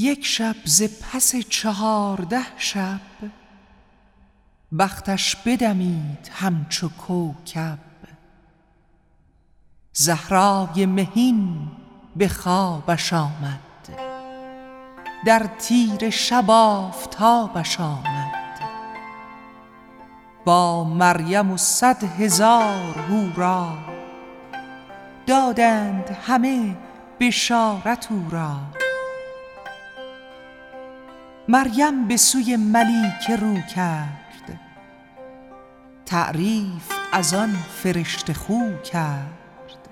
یک شب ز پس 14 شب، بختش بدمید همچو کوکب. زهرای مهین به خوابش آمد، در تیره شب آفتابش آمد. با مریم و 100,000 حورا، دادند همه بشارت او را. مریم به سوی ملیکه رو کرد، تعریف از آن فرشته خو کرد.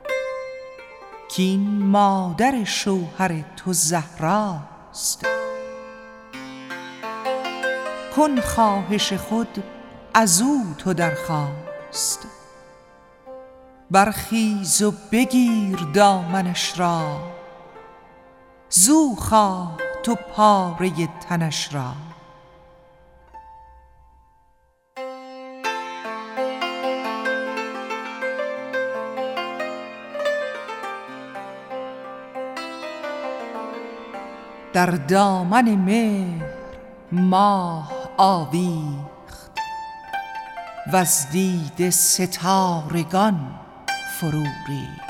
کاین مادر شوهر تو زهراست، کن خواهش خود از او تو درخواست. برخیز و بگیر دامنش را، زو خواه تو پاره تنش را. در دامن مهر ماه آویخت، وز دیده ستارگان فرو ریخت.